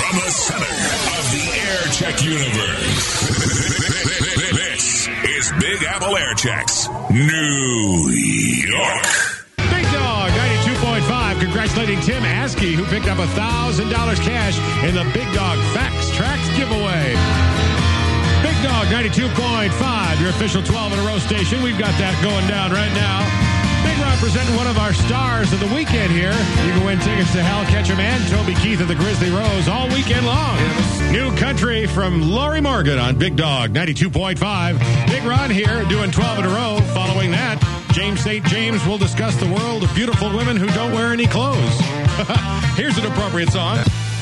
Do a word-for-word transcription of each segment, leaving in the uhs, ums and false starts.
From the center of the Air Check universe, this is Big Apple Air Checks, New York. Big Dog ninety-two point five congratulating Tim Askey, who picked up one thousand dollars cash in the Big Dog Facts Tracks giveaway. Big Dog ninety-two point five, your official twelve in a row station. We've got that going down right now. Big Ron presenting one of our stars of the weekend here. You can win tickets to Hal Ketchum and Toby Keith of the Grizzly Rose all weekend long. New country from Lori Morgan on Big Dog ninety-two point five. Big Ron here doing twelve in a row. Following that, James Saint James will discuss the world of beautiful women who don't wear any clothes. Here's an appropriate song.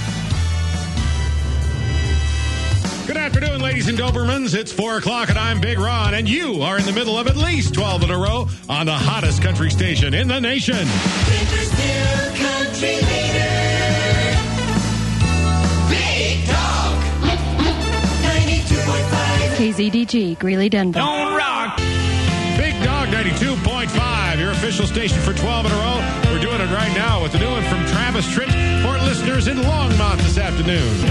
Good afternoon, ladies and Dobermans. It's four o'clock and I'm Big Ron, and you are in the middle of at least twelve in a row on the hottest country station in the nation. Denver's new country leader, Big Dog ninety-two point five. K Z D G, Greeley, Denver. Don't rock. Big Dog ninety-two point five, your official station for twelve in a row. We're doing it right now with the new one from Travis Tritt for listeners in Longmont this afternoon.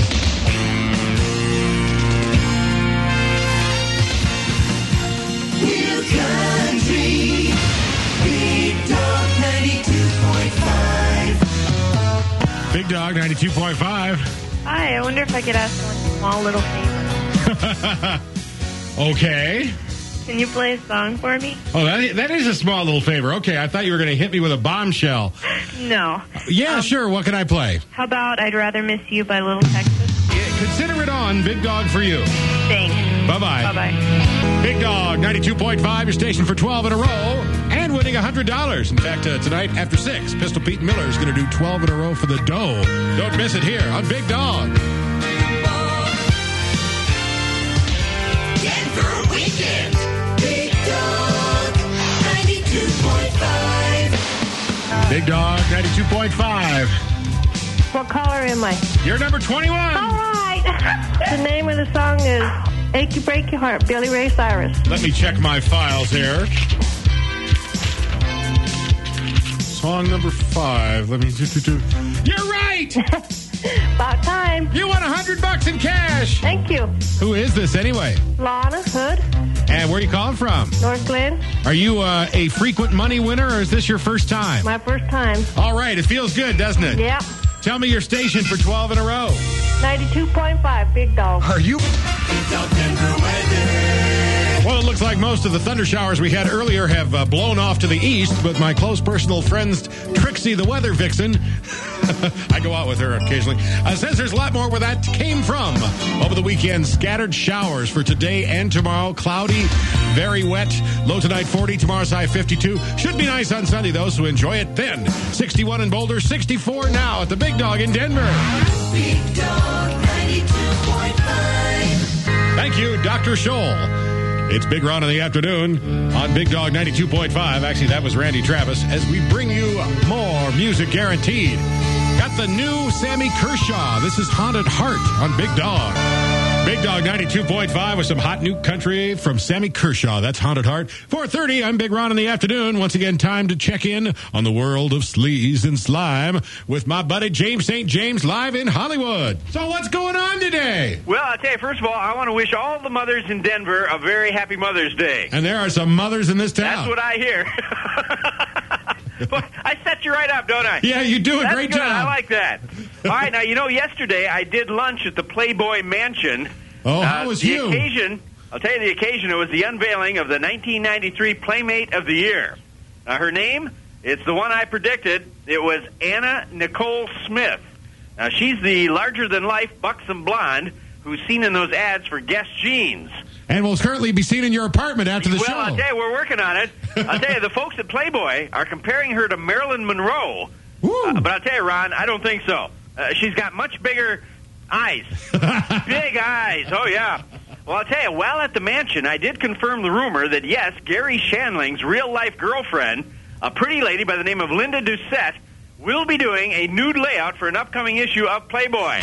New country, Big Dog ninety-two point five. Big Dog ninety-two point five. Hi, I wonder if I could ask one small little favor. Okay. Can you play a song for me? Oh, that, that is a small little favor. Okay, I thought you were going to hit me with a bombshell. No. Yeah, Um, sure. What can I play? How about I'd Rather Miss You by Little Texas? Yeah, consider it on, Big Dog, for you. Thanks. Bye-bye. Bye-bye. Big Dog ninety-two point five, your station for twelve in a row, and winning one hundred dollars. In fact, uh, tonight after six, Pistol Pete Miller is going to do twelve in a row for the dough. Don't miss it here on Big Dog. Denver weekend, Big Dog ninety-two point five. Big Dog ninety-two point five. What color am I? You're number twenty-one. All right. The name of the song is Achy Break Your Heart, Billy Ray Cyrus. Let me check my files here. Song number five. Let me do, do, do. You're right. About time. You won a hundred bucks in cash. Thank you. Who is this anyway? Lana Hood, And where are you calling from? North Glen. Are you uh, a frequent money winner, or is this your first time? My first time. All right, it feels good, doesn't it? Yep. Tell me your station for twelve in a row. ninety-two point five, Big Dog. Are you? Big Dog Denver weather. Well, it looks like most of the thunder showers we had earlier have uh, blown off to the east, but my close personal friend Trixie, the weather vixen, I go out with her occasionally, uh, says there's a lot more where that came from. Over the weekend, scattered showers for today and tomorrow. Cloudy, very wet. Low tonight forty, tomorrow's high fifty-two. Should be nice on Sunday, though, so enjoy it then. sixty-one in Boulder, sixty-four now at the Big Dog in Denver. Big Dog ninety-two point five. Thank you, Doctor Scholl. It's Big Ron in the afternoon on Big Dog ninety-two point five. Actually, that was Randy Travis, as we bring you more music guaranteed. Got the new Sammy Kershaw. This is Haunted Heart on Big Dog. Big Dog ninety-two point five with some hot new country from Sammy Kershaw. That's Haunted Heart. four thirty, I'm Big Ron in the afternoon. Once again, time to check in on the world of sleaze and slime with my buddy James Saint James live in Hollywood. So what's going on today? Well, I'll tell you, first of all, I want to wish all the mothers in Denver a very happy Mother's Day. And there are some mothers in this town. That's what I hear. Boy, I set you right up, don't I? Yeah, you do a That's great good. job. I like that. All right, now, you know, yesterday I did lunch at the Playboy Mansion. Oh, how uh, was the you? occasion, I'll tell you the occasion, it was the unveiling of the nineteen ninety-three Playmate of the Year. Now, her name, it's the one I predicted. It was Anna Nicole Smith. Now, she's the larger-than-life buxom blonde who's seen in those ads for Guess Jeans. And will currently be seen in your apartment after the well, show. Well, I'll tell you, we're working on it. I'll tell you, the folks at Playboy are comparing her to Marilyn Monroe. Uh, but I'll tell you, Ron, I don't think so. Uh, she's got much bigger eyes. Big eyes. Oh, yeah. Well, I'll tell you, while at the mansion, I did confirm the rumor that, yes, Gary Shandling's real-life girlfriend, a pretty lady by the name of Linda Doucette, will be doing a nude layout for an upcoming issue of Playboy.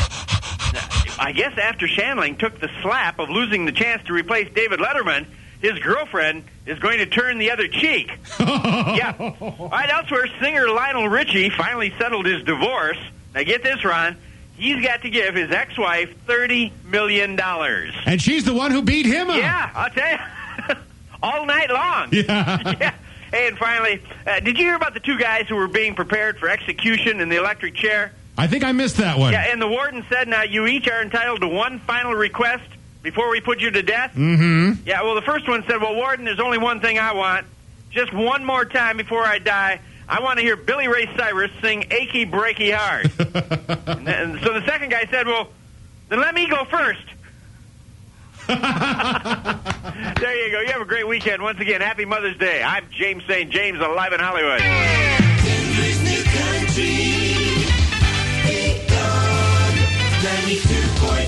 I guess after Shandling took the slap of losing the chance to replace David Letterman, his girlfriend is going to turn the other cheek. Yeah. All right, elsewhere, singer Lionel Richie finally settled his divorce. Now, get this, Ron. he's got to give his ex-wife thirty million dollars. And she's the one who beat him up. Yeah, I'll tell you. All night long. Yeah. Yeah. Hey, and finally, uh, did you hear about the two guys who were being prepared for execution in the electric chair? I think I missed that one. Yeah, and the warden said, now, you each are entitled to one final request before we put you to death. Mm-hmm. Yeah, well, the first one said, well, warden, there's only one thing I want. Just one more time before I die, I want to hear Billy Ray Cyrus sing Achy Breaky Heart. and, then, and so the second guy said, well, then let me go first. There you go. You have a great weekend. Once again, happy Mother's Day. I'm James Saint James, alive in Hollywood. Denver's new country. Big Dog ninety-two point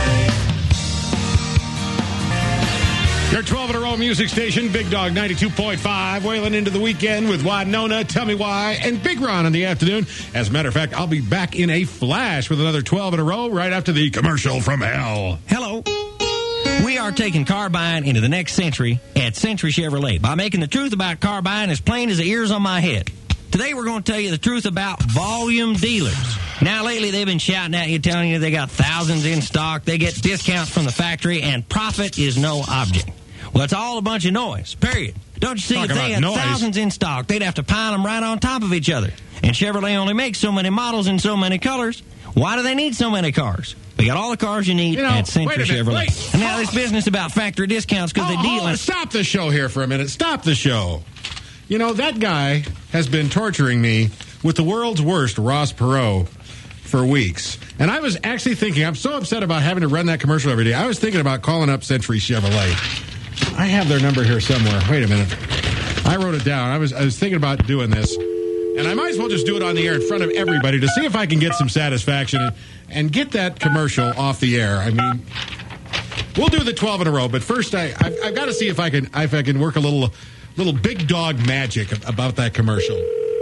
five. Your twelve in a row music station, Big Dog ninety-two point five, wailing into the weekend with Winona, Tell Me Why, and Big Ron in the afternoon. As a matter of fact, I'll be back in a flash with another twelve in a row right after the commercial from hell. Hello. We are taking car buying into the next century at Century Chevrolet by making the truth about car buying as plain as the ears on my head. Today we're going to tell you the truth about volume dealers. Now lately they've been shouting at you, telling you they got thousands in stock, they get discounts from the factory, and profit is no object. Well, it's all a bunch of noise, period. Don't you see, Talk if they about had noise. thousands in stock, they'd have to pile them right on top of each other. And Chevrolet only makes so many models in so many colors. Why do they need so many cars? They got all the cars you need You know, at Century wait a minute, Chevrolet. wait. And now this business about factory discounts because Oh, they deal oh, in... stop the show here for a minute. Stop the show. You know, that guy has been torturing me with the world's worst Ross Perot for weeks. And I was actually thinking, I'm so upset about having to run that commercial every day. I was thinking about calling up Century Chevrolet. I have their number here somewhere. Wait a minute. I wrote it down. I was I was thinking about doing this. And I might as well just do it on the air in front of everybody to see if I can get some satisfaction and, and get that commercial off the air. I mean, we'll do the twelve in a row, but first I, I've, I've got to see if I can if I can work a little little big dog magic about that commercial.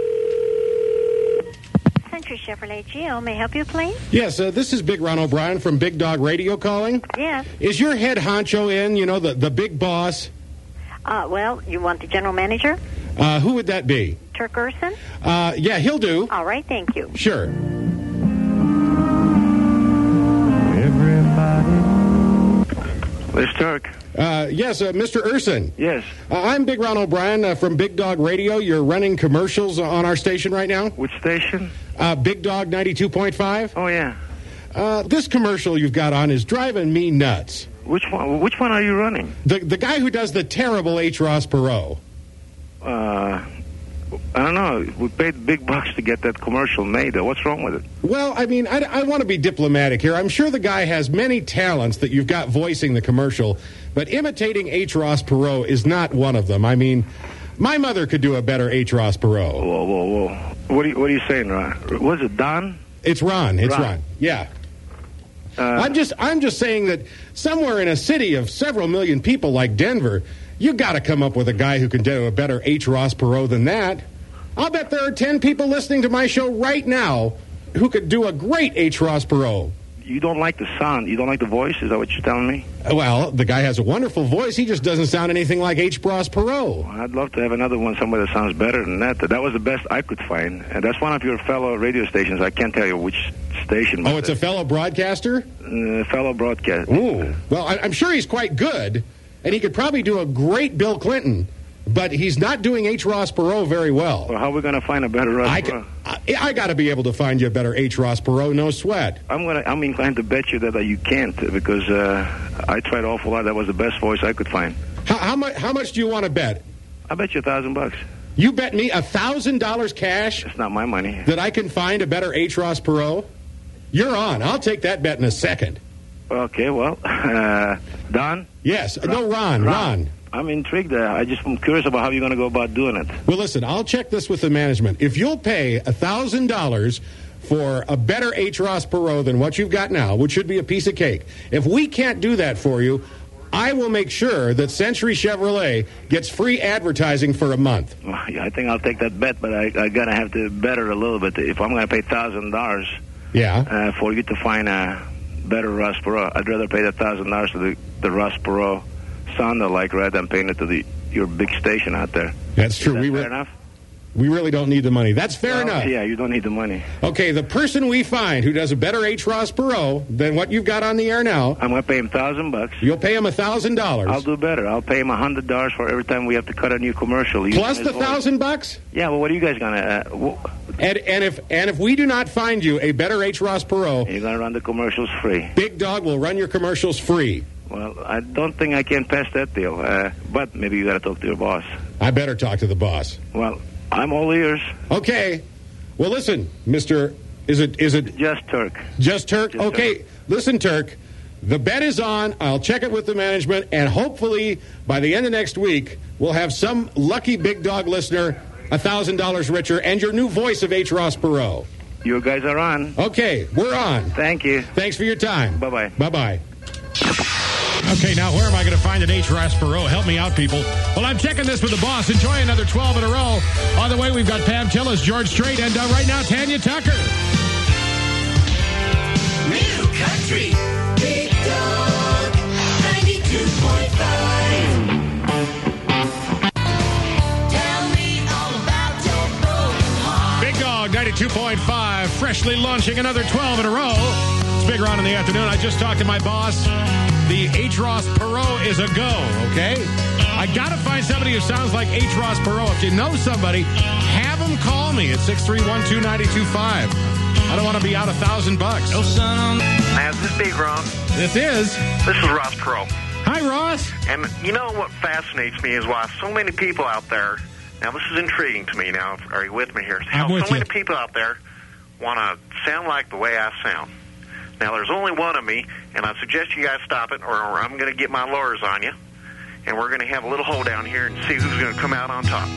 Century Chevrolet Geo, may I help you, please? Yes, uh, this is Big Ron O'Brien from Big Dog Radio calling. Yes. Is your head honcho in, you know, the, the big boss? Uh, well, you want the general manager? Uh, who would that be? Turk Urson? Uh, yeah, he'll do. All right, thank you. Sure. This Turk. Uh, yes, uh, Mister Urson. Yes. Uh, I'm Big Ron O'Brien uh, from Big Dog Radio. You're running commercials on our station right now? Which station? Uh, Big Dog ninety-two point five. Oh, yeah. Uh, this commercial you've got on is driving me nuts. Which one? Which one are you running? The the guy who does the terrible H. Ross Perot. Uh, I don't know. We paid big bucks to get that commercial made. What's wrong with it? Well, I mean, I, I want to be diplomatic here. I'm sure the guy has many talents that you've got voicing the commercial, but imitating H. Ross Perot is not one of them. I mean, my mother could do a better H. Ross Perot. Whoa, whoa, whoa. What are you, what are you saying, Ron? Was it Don? It's Ron. It's Ron. Ron. Yeah. Uh, I'm just I'm just saying that somewhere in a city of several million people like Denver, you got to come up with a guy who can do a better H. Ross Perot than that. I'll bet there are ten people listening to my show right now who could do a great H. Ross Perot. You don't like the sound. You don't like the voice? Is that what you're telling me? Well, the guy has a wonderful voice. He just doesn't sound anything like H. Ross Perot. I'd love to have another one, somebody that sounds better than that. That was the best I could find. And that's one of your fellow radio stations. I can't tell you which station. Oh, it's a fellow broadcaster? Uh, fellow broadcaster. Ooh. Well, I, I'm sure he's quite good, and he could probably do a great Bill Clinton, but he's not doing H. Ross Perot very well. Well, how are we going to find a better Ross I, Perot? I, I got to be able to find you a better H. Ross Perot, no sweat. I'm gonna. I'm inclined to bet you that uh, you can't because uh, I tried awful lot. That was the best voice I could find. How, how much? How much do you want to bet? I bet you a thousand bucks. You bet me a thousand dollars cash It's not my money. that I can find a better H. Ross Perot? You're on. I'll take that bet in a second. Okay, well, uh, Don. Yes. No, Ron. Ron. Ron. I'm intrigued. Uh, I just am curious about how you're going to go about doing it. Well, listen, I'll check this with the management. If you'll pay a thousand dollars for a better H. Ross Perot than what you've got now, which should be a piece of cake, if we can't do that for you, I will make sure that Century Chevrolet gets free advertising for a month. Well, yeah, I think I'll take that bet, but I, I got to have to better a little bit. If I'm going to pay thousand dollars, yeah, uh, for you to find a better Ross Perot, I'd rather pay that thousand dollars to the the Ross Perot sound alike rather than paying it to the your big station out there. That's true. Is that we fair re- enough? We really don't need the money. That's fair Well, enough. Yeah, you don't need the money. Okay, the person we find who does a better H. Ross Perot than what you've got on the air now, I'm going to pay him a thousand bucks. you'll pay him a thousand dollars. I'll do better. I'll pay him a hundred dollars for every time we have to cut a new commercial. Use Plus his the voice. thousand bucks? Yeah, well, what are you guys going to... Uh, wh- And, and if and if we do not find you a better H. Ross Perot, you're going to run the commercials free. Big Dog will run your commercials free. Well, I don't think I can pass that deal. Uh, but maybe you got to talk to your boss. I better talk to the boss. Well, I'm all ears. Okay. Well, listen, Mister Is it is it Just Turk? Just Turk? Just okay. Turk. Listen, Turk. The bet is on. I'll check it with the management, and hopefully by the end of next week, we'll have some lucky Big Dog listener a thousand dollars richer, and your new voice of H. Ross Perot. You guys are on. Okay, we're on. Thank you. Thanks for your time. Bye bye. Bye bye. Okay, now where am I going to find an H. Ross Perot? Help me out, people. Well, I'm checking this with the boss. Enjoy another twelve in a row. On the way, we've got Pam Tillis, George Strait, and uh, right now, Tanya Tucker. New Country, Big Dog, ninety-two point five. Tell me all about your broken heart. Big Dog, ninety-two point five, freshly launching another twelve in a row. It's Big Ron in the afternoon. I just talked to my boss. The H. Ross Perot is a go, okay? I got to find somebody who sounds like H. Ross Perot. If you know somebody, have them call me at six three one two nine two five. I don't want to be out a thousand bucks. Now, is this Big Ron? This is. This is Ross Perot. Hi, Ross. And you know what fascinates me is why so many people out there, now this is intriguing to me now, are you with me here? How I'm with so you. many people out there want to sound like the way I sound. Now, there's only one of me, and I suggest you guys stop it, or I'm going to get my lawyers on you, and we're going to have a little hoedown here and see who's going to come out on top.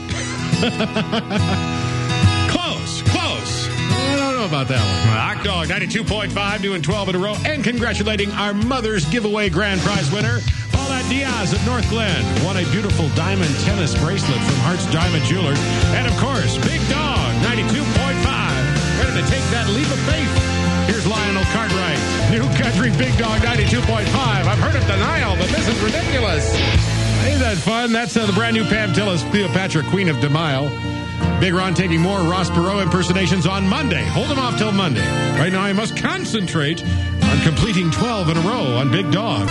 Close, close. I don't know about that one. Hot Dog, ninety-two point five, doing twelve in a row, and congratulating our Mother's Giveaway grand prize winner, Paulette Diaz of North Glen, won a beautiful diamond tennis bracelet from Hart's Diamond Jewelers. And, of course, Big Dog, ninety-two point five, ready to take that leap of faith. Here's Lionel Cartwright. New Country Big Dog ninety-two point five. I've heard of denial, but this is ridiculous. Ain't that fun? That's uh, the brand new Pam Tillis, Cleopatra, Queen of Demille. Big Ron taking more Ross Perot impersonations on Monday. Hold them off till Monday. Right now, I must concentrate on completing twelve in a row on Big Dog.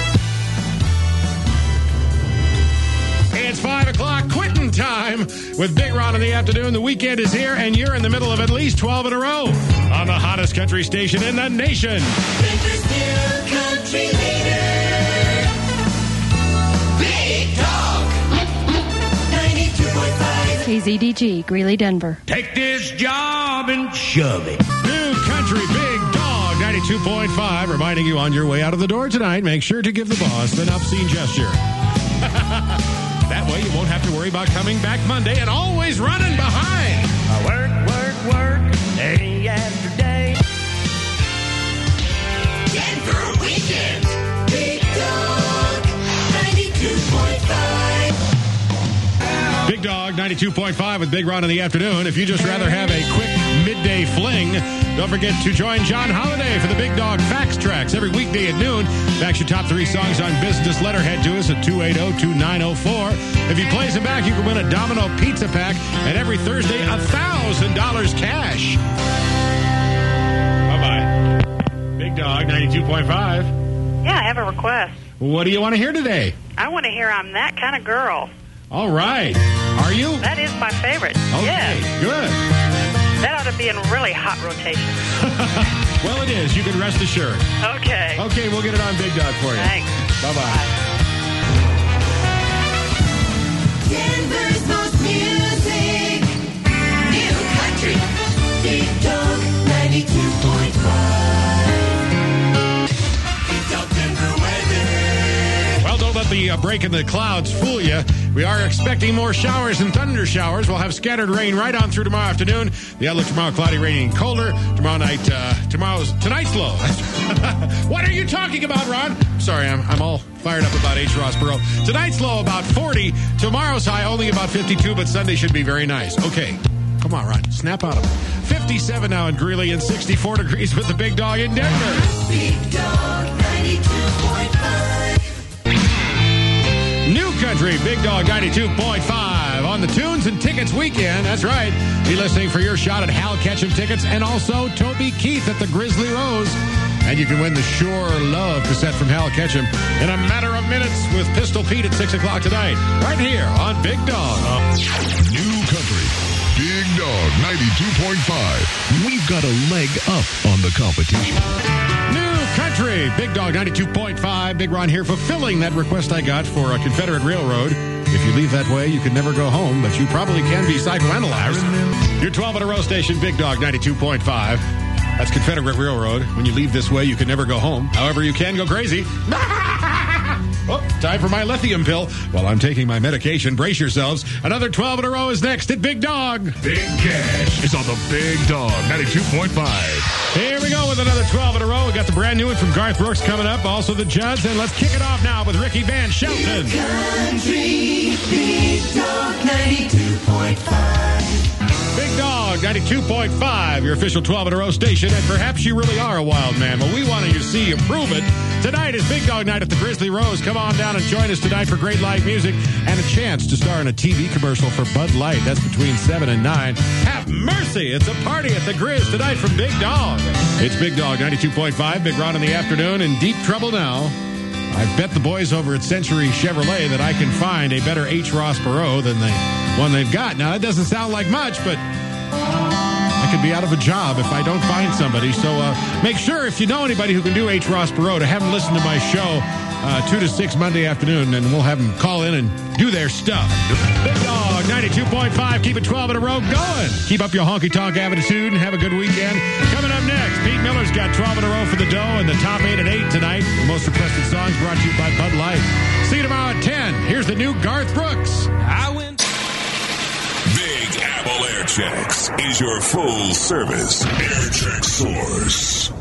Hey, it's five o'clock, quitting time with Big Ron in the afternoon. The weekend is here, and you're in the middle of at least twelve in a row on the hottest country station in the nation. Denver's new country leader, Big Dog, ninety-two point five. K Z D G, Greeley, Denver. Take this job and shove it. New Country Big Dog ninety-two point five, reminding you on your way out of the door tonight, make sure to give the boss an obscene gesture. That way you won't have to worry about coming back Monday and always running behind. I work, work, work, day after day. Denver weekend, Big Dog, ninety-two point five. Big Dog ninety-two point five with Big Ron in the afternoon. If you just rather have a quick midday fling, don't forget to join John Holiday for the Big Dog Fax Tracks every weekday at noon. Fax your top three songs on business letterhead to us at two eight zero, two nine zero four. If he plays them back, you can win a Domino pizza pack, and every Thursday, one thousand dollars cash. Bye-bye. Big Dog ninety-two point five. Yeah, I have a request. What do you want to hear today? I want to hear I'm That Kind of Girl. All right. Are you? That is my favorite. Okay, Yes. good. That ought to be in really hot rotation. Well, it is. You can rest assured. Okay. Okay, we'll get it on Big Dog for you. Thanks. Bye-bye. Denver's most music, new country, Big Dog, ninety-two point five. Big Dog Denver weather. Well, don't let the uh, break in the clouds fool you. We are expecting more showers and thunder showers. We'll have scattered rain right on through tomorrow afternoon. The outlook tomorrow, cloudy, rainy, and colder. Tomorrow night, uh, tomorrow's, tonight's low. What are you talking about, Ron? Sorry, I'm, I'm all fired up about H. Ross Perot. Tonight's low about forty. Tomorrow's high only about fifty-two, but Sunday should be very nice. Okay. Come on, Ron. Snap out of it. fifty-seven now in Greeley and sixty-four degrees with the Big Dog in Denver. Big Dog, ninety-two point five. New Country Big Dog ninety-two point five on on the Tunes and Tickets weekend. That's right. Be listening for your shot at Hal Ketchum tickets and also Toby Keith at the Grizzly Rose. And you can win the Sure Love cassette from Hal Ketchum in a matter of minutes with Pistol Pete at six o'clock tonight. Right here on Big Dog. New country. Big Dog ninety-two point five. We've got a leg up on the competition. New country. Big Dog ninety-two point five. Big Ron here fulfilling that request I got for a Confederate Railroad. If you leave that way, you can never go home, but you probably can be psychoanalyzed. Your twelve in a row station, Big Dog ninety-two point five. That's Confederate Railroad. When you leave this way, you can never go home. However, you can go crazy. Oh, time for my lithium pill. While I'm taking my medication, brace yourselves. Another twelve in a row is next at Big Dog. Big Cash is on the Big Dog ninety-two point five. Here we go with another twelve in a row. We got the brand new one from Garth Brooks coming up. Also the Judds. And let's kick it off now with Ricky Van Shelton. Country, Big Dog ninety-two point five. Big Dog ninety-two point five, your official twelve in a row station. And perhaps you really are a wild man. Well, we want to see you prove it. Tonight is Big Dog Night at the Grizzly Rose. Come on down and join us tonight for great live music and a chance to star in a T V commercial for Bud Light. That's between seven and nine. Have mercy. It's a party at the Grizz tonight from Big Dog. It's Big Dog ninety-two point five. Big Ron in the afternoon. In deep trouble now. I've bet the boys over at Century Chevrolet that I can find a better H. Ross Perot than the one they've got. Now, that doesn't sound like much, but I could be out of a job if I don't find somebody. So uh, make sure, if you know anybody who can do H. Ross Perot, to have them listen to my show uh, two to six Monday afternoon, and we'll have them call in and do their stuff. Big Dog ninety-two point five. Keep it twelve in a row going. Keep up your honky-tonk attitude and have a good weekend. Coming up next, Pete Miller's got twelve in a row for the dough and the top eight at eight tonight. The most requested songs brought to you by Bud Light. See you tomorrow at ten. Here's the new Garth Brooks. I went. Big Apple Air Checks is your full service air check source.